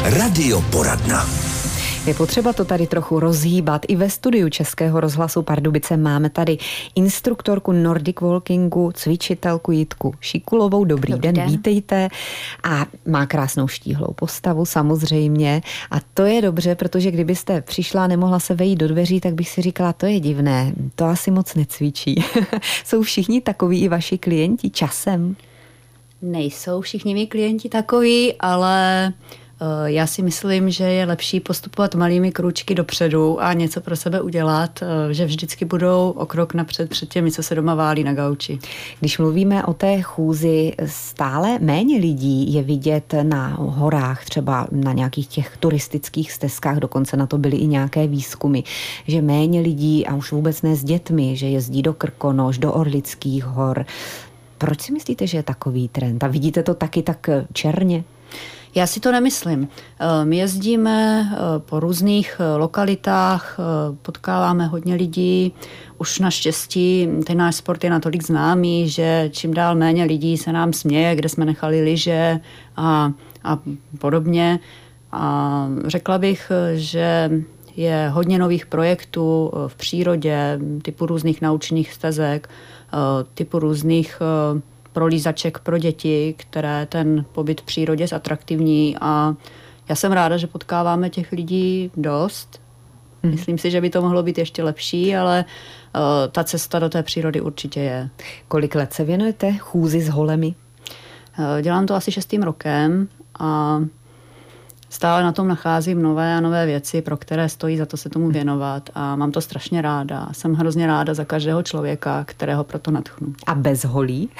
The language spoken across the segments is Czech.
Radioporadna. Je potřeba to tady trochu rozhýbat. I ve studiu Českého rozhlasu Pardubice máme tady instruktorku Nordic Walkingu, cvičitelku Jitku Šikulovou. Dobrý den, vítejte. A má krásnou štíhlou postavu samozřejmě. A to je dobře, protože kdybyste přišla a nemohla se vejít do dveří, tak bych si říkala, to je divné, to asi moc necvičí. Jsou všichni takoví i vaši klienti časem? Nejsou všichni mý klienti takoví, ale já si myslím, že je lepší postupovat malými krůčky dopředu a něco pro sebe udělat, že vždycky budou o krok napřed před těmi, co se doma válí na gauči. Když mluvíme o té chůzi, stále méně lidí je vidět na horách, třeba na nějakých těch turistických stezkách, dokonce na to byly i nějaké výzkumy, že méně lidí, a už vůbec ne s dětmi, že jezdí do Krkonoš, do Orlických hor. Proč si myslíte, že je takový trend? A vidíte to taky tak černě? Já si to nemyslím. My jezdíme po různých lokalitách, potkáváme hodně lidí. Už naštěstí ten náš sport je natolik známý, že čím dál méně lidí se nám směje, kde jsme nechali lyže a podobně. A řekla bych, že je hodně nových projektů v přírodě, typu různých naučných stezek, typu různých prolízaček pro děti, které ten pobyt v přírodě zatraktivní, a já jsem ráda, že potkáváme těch lidí dost. Myslím si, že by to mohlo být ještě lepší, ale ta cesta do té přírody určitě je. Kolik let se věnujete chůzi s holemi? Dělám to asi 6. rokem a stále na tom nacházím nové a nové věci, pro které stojí za to se tomu věnovat, a mám to strašně ráda. Jsem hrozně ráda za každého člověka, kterého proto nadchnu. A bez holí?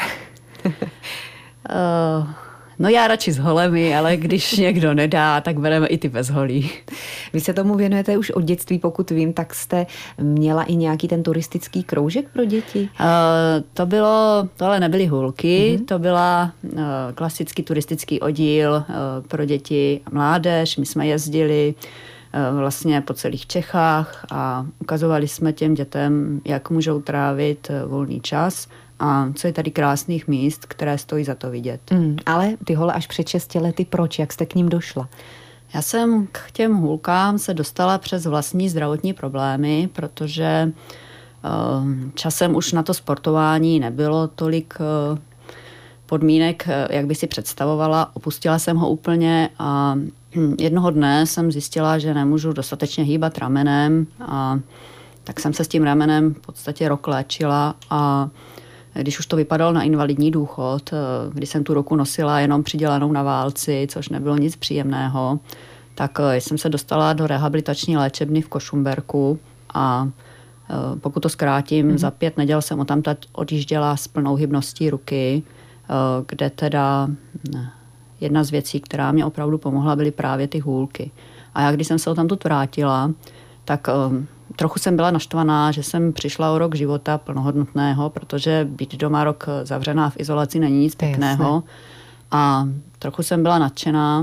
No já radši s holemi, ale když někdo nedá, tak bereme i ty bez holí. Vy se tomu věnujete už od dětství, pokud vím, tak jste měla i nějaký ten turistický kroužek pro děti? To ale nebyly hůlky, to byla klasický turistický oddíl pro děti a mládež. My jsme jezdili vlastně po celých Čechách a ukazovali jsme těm dětem, jak můžou trávit volný čas a co je tady krásných míst, které stojí za to vidět. Ale ty hole až před 6 lety, proč? Jak jste k ním došla? Já jsem k těm hůlkám se dostala přes vlastní zdravotní problémy, protože časem už na to sportování nebylo tolik podmínek, jak by si představovala. Opustila jsem ho úplně a jednoho dne jsem zjistila, že nemůžu dostatečně hýbat ramenem, a tak jsem se s tím ramenem v podstatě rok léčila, a když už to vypadalo na invalidní důchod, kdy jsem tu ruku nosila jenom přidělanou na válci, což nebylo nic příjemného, tak jsem se dostala do rehabilitační léčebny v Košumberku a pokud to zkrátím, za 5 neděl jsem odtamtud odjížděla s plnou hybností ruky, kde teda jedna z věcí, která mě opravdu pomohla, byly právě ty hůlky. A já, když jsem se odtamtud vrátila, tak trochu jsem byla naštvaná, že jsem přišla o rok života plnohodnotného, protože být doma rok zavřená v izolaci není nic pěkného. A trochu jsem byla nadšená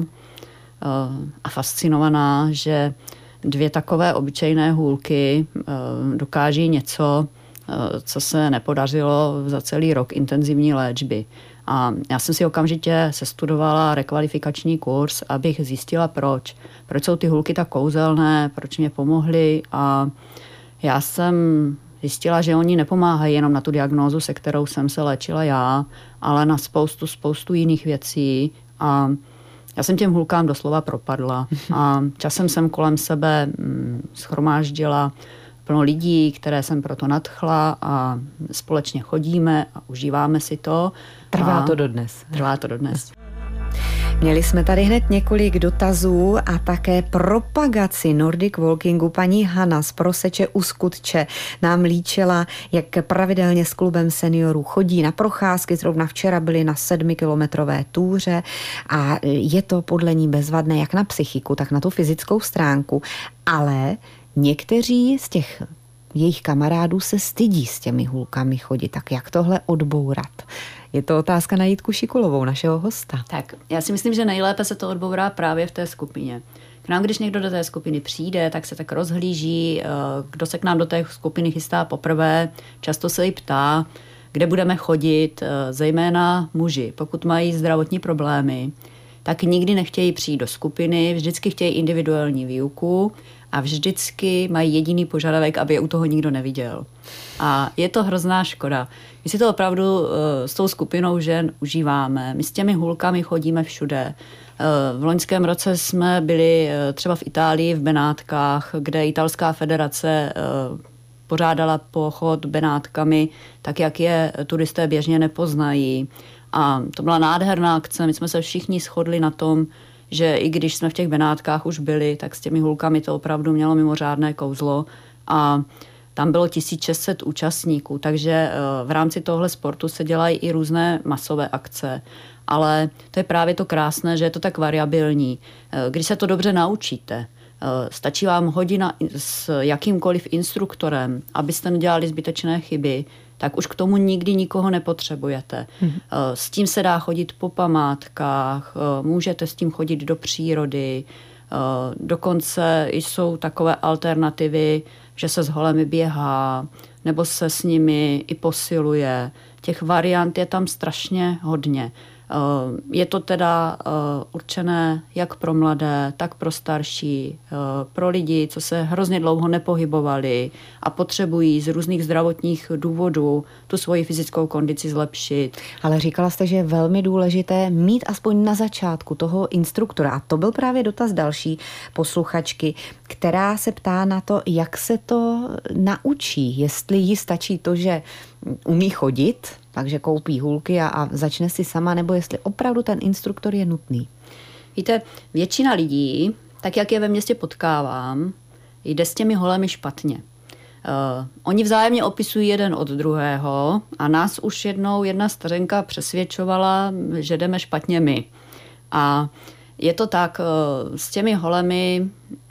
a fascinovaná, že 2 takové obyčejné hůlky dokáží něco, co se nepodařilo za celý rok intenzivní léčby. A já jsem si okamžitě sestudovala rekvalifikační kurz, abych zjistila proč. Proč jsou ty hůlky tak kouzelné, proč mě pomohly, a já jsem zjistila, že oni nepomáhají jenom na tu diagnózu, se kterou jsem se léčila já, ale na spoustu jiných věcí, a já jsem těm hůlkám doslova propadla a časem jsem kolem sebe shromáždila plno lidí, které jsem proto nadchla, a společně chodíme a užíváme si to. Trvá to dodnes. Trvá to dodnes. Měli jsme tady hned několik dotazů a také propagaci Nordic Walkingu. Paní Hana z Proseče u Skutče nám líčila, jak pravidelně s klubem seniorů chodí na procházky. Zrovna včera byli na 7kilometrové túře a je to podle ní bezvadné jak na psychiku, tak na tu fyzickou stránku. Ale někteří z těch jejich kamarádů se stydí s těmi hůlkami chodit. Tak jak tohle odbourat? Je to otázka na Jitku Šikulovou, našeho hosta. Tak, já si myslím, že nejlépe se to odbourá právě v té skupině. K nám, když někdo do té skupiny přijde, tak se tak rozhlíží, kdo se k nám do té skupiny chystá poprvé, často se jí ptá, kde budeme chodit, zejména muži, pokud mají zdravotní problémy, tak nikdy nechtějí přijít do skupiny, vždycky chtějí individuální výuku a vždycky mají jediný požadavek, aby je u toho nikdo neviděl. A je to hrozná škoda. My si to opravdu s tou skupinou žen užíváme. My s těmi hůlkami chodíme všude. V loňském roce jsme byli třeba v Itálii, v Benátkách, kde italská federace pořádala pochod Benátkami, tak jak je turisté běžně nepoznají. A to byla nádherná akce. My jsme se všichni shodli na tom, že i když jsme v těch Benátkách už byli, tak s těmi hůlkami to opravdu mělo mimořádné kouzlo. A tam bylo 1600 účastníků, takže v rámci tohle sportu se dělají i různé masové akce. Ale to je právě to krásné, že je to tak variabilní. Když se to dobře naučíte, stačí vám hodina s jakýmkoliv instruktorem, abyste nedělali zbytečné chyby, tak už k tomu nikdy nikoho nepotřebujete. S tím se dá chodit po památkách, můžete s tím chodit do přírody, dokonce jsou takové alternativy, že se s holemi běhá, nebo se s nimi i posiluje. Těch variant je tam strašně hodně. Je to teda určené jak pro mladé, tak pro starší, pro lidi, co se hrozně dlouho nepohybovali a potřebují z různých zdravotních důvodů tu svoji fyzickou kondici zlepšit. Ale říkala jste, že je velmi důležité mít aspoň na začátku toho instruktora. A to byl právě dotaz další posluchačky, která se ptá na to, jak se to naučí. Jestli jí stačí to, že umí chodit, takže koupí hůlky a začne si sama, nebo jestli opravdu ten instruktor je nutný. Víte, většina lidí, tak jak je ve městě potkávám, jde s těmi holemi špatně. Oni vzájemně opisují jeden od druhého a nás už jednou jedna stařenka přesvědčovala, že jdeme špatně my. A je to tak, s těmi holemi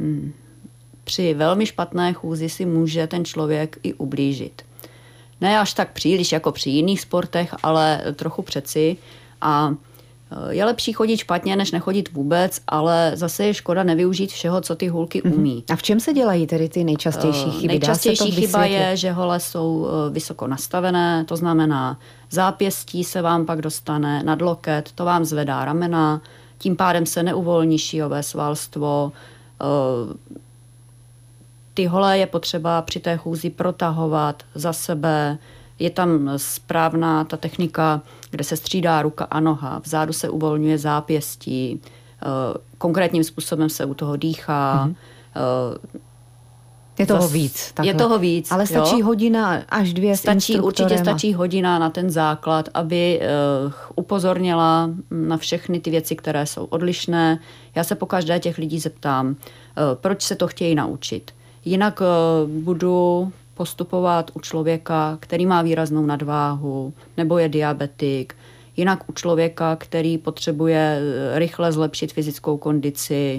při velmi špatné chůzi si může ten člověk i ublížit. Ne až tak příliš jako při jiných sportech, ale trochu přeci. A je lepší chodit špatně, než nechodit vůbec, ale zase je škoda nevyužít všeho, co ty hůlky umí. A v čem se dělají tedy ty nejčastější chyby? Nejčastější chyba je, že hole jsou vysoko nastavené, to znamená zápěstí se vám pak dostane nad loket, to vám zvedá ramena, tím pádem se neuvolní šíjové svalstvo. Ty hole je potřeba při té chůzi protahovat za sebe. Je tam správná ta technika, kde se střídá ruka a noha. Vzadu se uvolňuje zápěstí. Konkrétním způsobem se u toho dýchá. Je toho víc. Takhle. Je toho víc. Ale stačí hodina až 2 s instruktorem. Určitě stačí hodina na ten základ, aby upozornila na všechny ty věci, které jsou odlišné. Já se po každé těch lidí zeptám, proč se to chtějí naučit. Jinak budu postupovat u člověka, který má výraznou nadváhu nebo je diabetik. Jinak u člověka, který potřebuje rychle zlepšit fyzickou kondici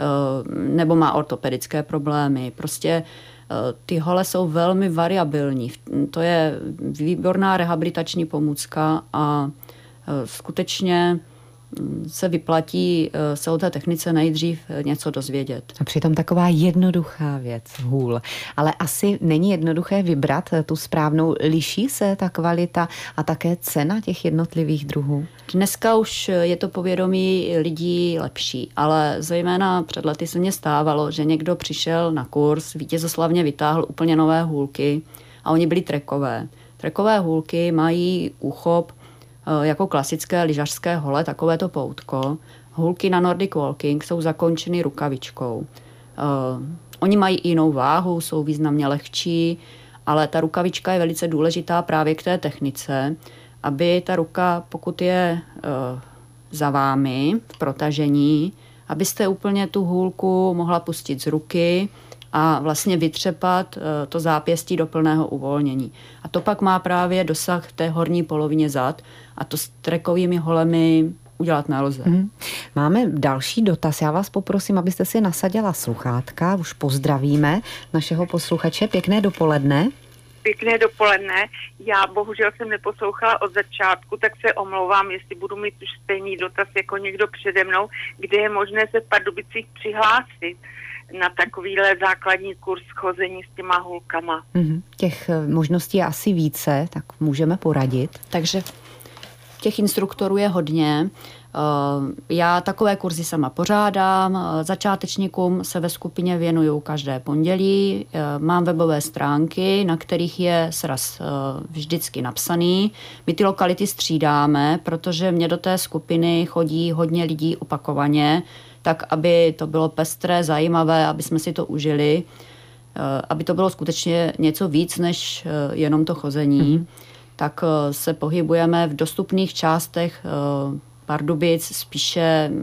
nebo má ortopedické problémy. Prostě ty hole jsou velmi variabilní. To je výborná rehabilitační pomůcka a skutečně se vyplatí se o té technice nejdřív něco dozvědět. A přitom taková jednoduchá věc, hůl. Ale asi není jednoduché vybrat tu správnou. Liší se ta kvalita a také cena těch jednotlivých druhů? Dneska už je to povědomí lidí lepší, ale zejména před lety se mně stávalo, že někdo přišel na kurz, vítězoslavně vytáhl úplně nové hůlky a oni byli trekové. Trekové hůlky mají úchop jako klasické lyžařské hole, takovéto poutko. Hůlky na Nordic Walking jsou zakončeny rukavičkou. Oni mají i jinou váhu, jsou významně lehčí, ale ta rukavička je velice důležitá právě k té technice, aby ta ruka, pokud je za vámi v protažení, abyste úplně tu hůlku mohla pustit z ruky a vlastně vytřepat to zápěstí do plného uvolnění. A to pak má právě dosah v té horní polovině zad a to s trekovými holemi udělat nelze. Máme další dotaz. Já vás poprosím, abyste si nasadila sluchátka. Už pozdravíme našeho posluchače. Pěkné dopoledne. Pěkné dopoledne. Já bohužel jsem neposlouchala od začátku, tak se omlouvám, jestli budu mít už stejný dotaz jako někdo přede mnou, kde je možné se v Pardubicích přihlásit na takovýhle základní kurz chození s těma hůlkama. Těch možností je asi více, tak můžeme poradit. Takže těch instruktorů je hodně. Já takové kurzy sama pořádám, začátečníkům se ve skupině věnuju každé pondělí, mám webové stránky, na kterých je sraz vždycky napsaný. My ty lokality střídáme, protože mě do té skupiny chodí hodně lidí opakovaně, tak aby to bylo pestré, zajímavé, aby jsme si to užili, aby to bylo skutečně něco víc než jenom to chození, tak se pohybujeme v dostupných částech Pardubic, spíše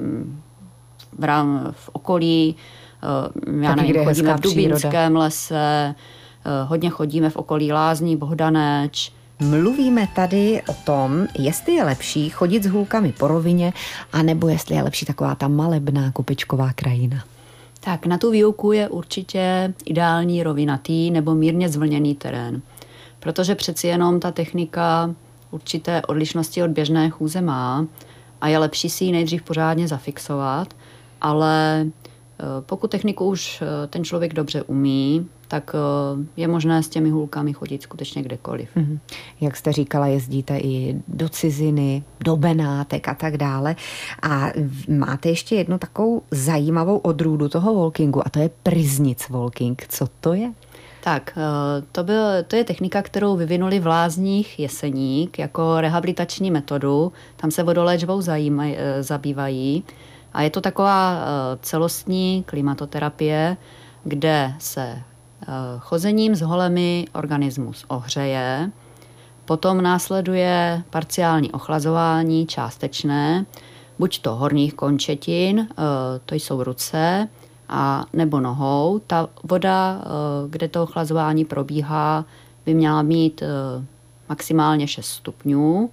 v okolí, já nevím, chodíme v Dubínském lese, hodně chodíme v okolí Lázní, Bohdaneč. Mluvíme tady o tom, jestli je lepší chodit s hůlkami po rovině, anebo jestli je lepší taková ta malebná kupičková krajina. Tak na tu výuku je určitě ideální rovinatý nebo mírně zvlněný terén, protože přeci jenom ta technika určité odlišnosti od běžné chůze má a je lepší si ji nejdřív pořádně zafixovat, ale pokud techniku už ten člověk dobře umí, tak je možné s těmi hůlkami chodit skutečně kdekoliv. Jak jste říkala, jezdíte i do ciziny, do Benátek a tak dále. A máte ještě jednu takovou zajímavou odrůdu toho walkingu a to je Pryznic walking. Co to je? Tak, to je technika, kterou vyvinuli v Lázních Jeseník jako rehabilitační metodu. Tam se vodoléčbou zabývají. A je to taková celostní klimatoterapie, kde se chozením s holemi organismus ohřeje, potom následuje parciální ochlazování částečné, buď to horních končetin, to jsou ruce, a nebo nohou. Ta voda, kde to ochlazování probíhá, by měla mít maximálně 6 stupňů.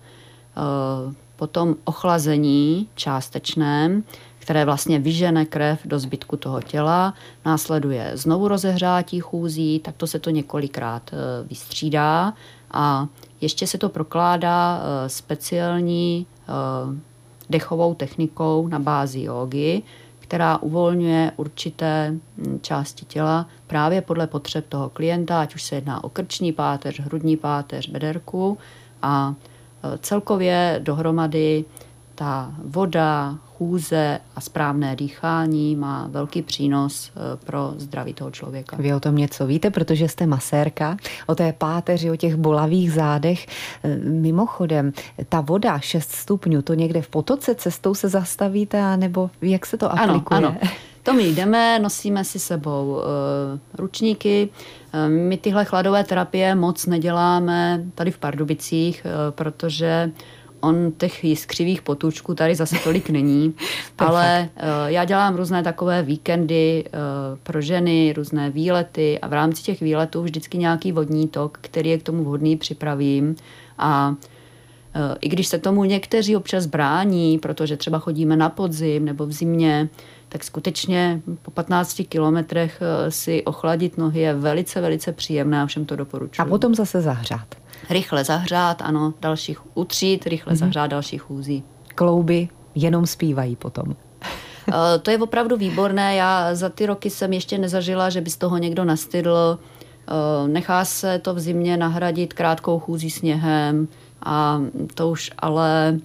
Potom ochlazení částečné, které vlastně vyžene krev do zbytku toho těla, následuje znovu rozehřátí chůzí, tak to se to několikrát vystřídá a ještě se to prokládá speciální dechovou technikou na bázi jógy, která uvolňuje určité části těla právě podle potřeb toho klienta, ať už se jedná o krční páteř, hrudní páteř, bederku a celkově dohromady ta voda, chůze a správné dýchání má velký přínos pro zdraví toho člověka. Vy o tom něco víte, protože jste masérka, o té páteři, o těch bolavých zádech. Mimochodem, ta voda 6 stupňů, to někde v potoce cestou se zastavíte, anebo jak se to aplikuje? Ano. To my jdeme, nosíme si sebou ručníky. My tyhle chladové terapie moc neděláme tady v Pardubicích, protože těch jiskřivých potůčků tady zase tolik není, ale já dělám různé takové víkendy pro ženy, různé výlety a v rámci těch výletů vždycky nějaký vodní tok, který je k tomu vhodný, připravím a i když se tomu někteří občas brání, protože třeba chodíme na podzim nebo v zimě, tak skutečně po 15 kilometrech si ochladit nohy je velice, velice příjemné a všem to doporučuji. A potom zase zahřát. Rychle zahřát, ano, dalších utřít, rychle zahřát další chůzí. Klouby jenom zpívají potom. To je opravdu výborné. Já za ty roky jsem ještě nezažila, že by z toho někdo nastydl. Nechá se to v zimě nahradit krátkou chůzí sněhem a to už ale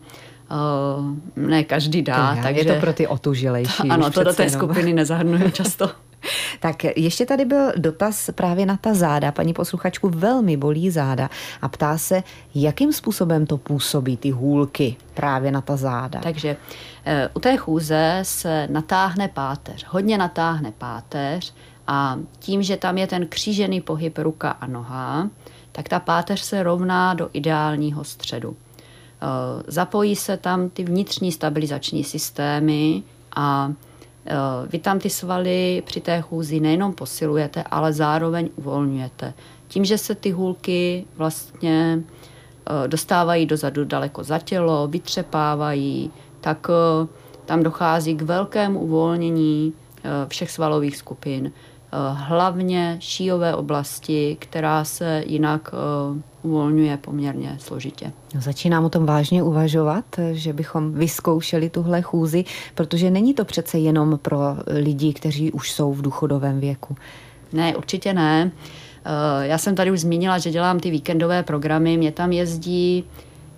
ne každý dá. Takže je to pro ty otužilejší. Ano, to do té skupiny nezahrnuju často. Tak ještě tady byl dotaz právě na ta záda. Paní posluchačku velmi bolí záda a ptá se, jakým způsobem to působí ty hůlky právě na ta záda. Takže u té chůze se natáhne páteř, hodně natáhne páteř a tím, že tam je ten křížený pohyb ruka a noha, tak ta páteř se rovná do ideálního středu. Zapojí se tam ty vnitřní stabilizační systémy a vy tam ty svaly při té chůzi nejenom posilujete, ale zároveň uvolňujete. Tím, že se ty hůlky vlastně dostávají dozadu daleko za tělo, vytřepávají, tak tam dochází k velkému uvolnění všech svalových skupin. Hlavně šíjové oblasti, která se jinak uvolňuje poměrně složitě. Začínám o tom vážně uvažovat, že bychom vyzkoušeli tuhle chůzi, protože není to přece jenom pro lidi, kteří už jsou v důchodovém věku. Ne, určitě ne. Já jsem tady už zmínila, že dělám ty víkendové programy, mě tam jezdí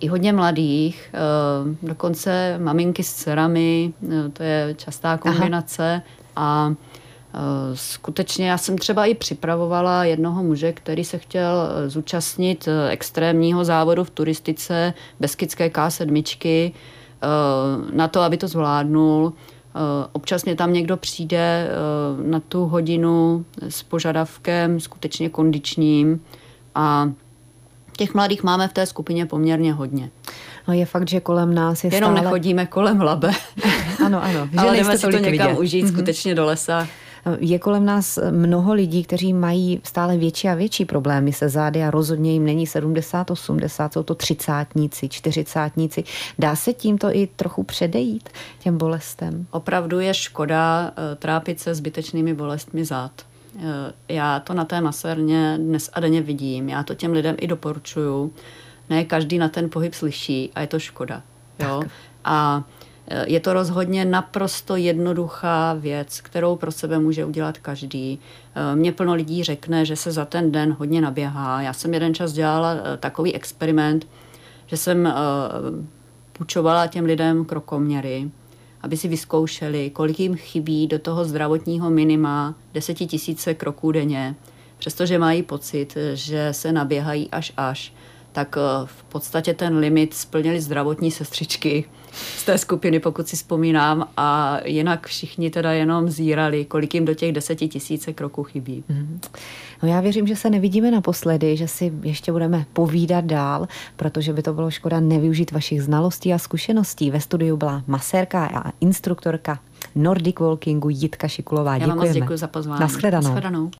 i hodně mladých, dokonce maminky s dcerami, to je častá kombinace. A skutečně já jsem třeba i připravovala jednoho muže, který se chtěl zúčastnit extrémního závodu v turistice Beskydské K7 na to, aby to zvládnul. Občas mě tam někdo přijde na tu hodinu s požadavkem skutečně kondičním a těch mladých máme v té skupině poměrně hodně. No je fakt, že kolem nás je jenom stále... nechodíme kolem Labe. Ano. Ale jdeme si to někam užít skutečně do lesa. Je kolem nás mnoho lidí, kteří mají stále větší a větší problémy se zády a rozhodně jim není 70, 80, jsou to 30, 40. Dá se tímto i trochu předejít těm bolestem? Opravdu je škoda trápit se zbytečnými bolestmi zád. Já to na té masérně dnes a denně vidím. Já to těm lidem i doporučuju. Ne každý na ten pohyb slyší a je to škoda. Jo? A je to rozhodně naprosto jednoduchá věc, kterou pro sebe může udělat každý. Mně plno lidí řekne, že se za ten den hodně naběhá. Já jsem jeden čas dělala takový experiment, že jsem půjčovala těm lidem krokoměry, aby si vyzkoušeli, kolik jim chybí do toho zdravotního minima 10 000 kroků denně. Přestože mají pocit, že se naběhají až, tak v podstatě ten limit splnili zdravotní sestřičky z té skupiny, pokud si vzpomínám, a jinak všichni teda jenom zírali, kolik jim do těch 10 000 kroků chybí. No já věřím, že se nevidíme naposledy, že si ještě budeme povídat dál, protože by to bylo škoda nevyužít vašich znalostí a zkušeností. Ve studiu byla masérka a instruktorka Nordic Walkingu Jitka Šikulová. Já vám moc děkuji za pozvání. Nashledanou.